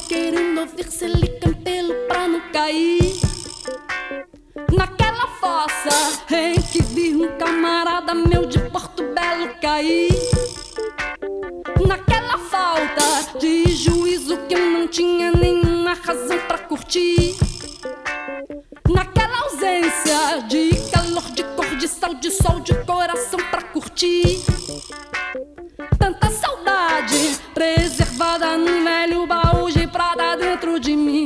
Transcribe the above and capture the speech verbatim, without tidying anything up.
querendo ouvir Silicon pelo pra não cair naquela fossa em que vi um camarada meu de Porto Belo cair. Naquela falta de juízo que eu não tinha nenhuma razão pra curtir. Naquela ausência de calor, de cor, de sal, de sol, de coração pra curtir. Tanta saudade preservada num velho baú de prata dentro de mim.